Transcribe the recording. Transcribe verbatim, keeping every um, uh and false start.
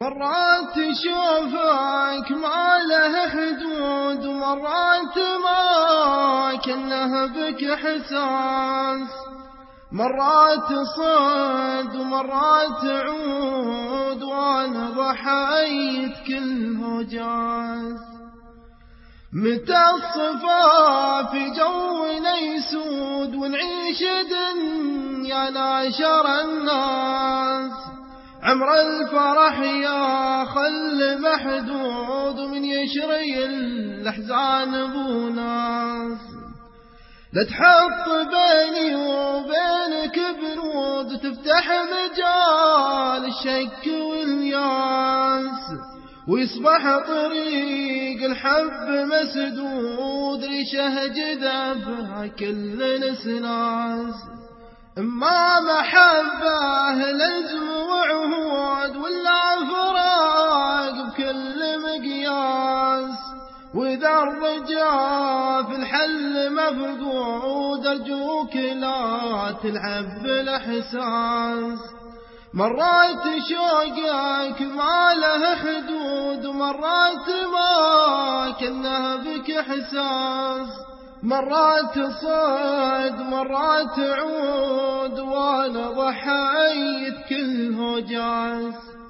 مرات تشوفك ما له حدود، ومرات ما كنه بك احساس، مرات تصد ومرات تعود، وانا ضحيت كل هجاس. متى الصفا في جونا يسود، ونعيش دنيا ناشر الناس، عمر الفرح يا خل محدود، ومن يشري الأحزان بو ناس. لا تحط بيني وبينك برود، تفتح مجال الشك والياس، ويصبح طريق الحب مسدود، ريشه جذبها كل الاسناس. اما محبه لزم وعهود، ولا فراق بكل مقياس، واذا الرجا في الحل مفقود، ارجوك لا تلعب بالاحساس. مرات شوقك ما له حدود، ومرات ما كنه بك احساس، مرات تصد مرات تعود، وانا ضحيت كل هجاس.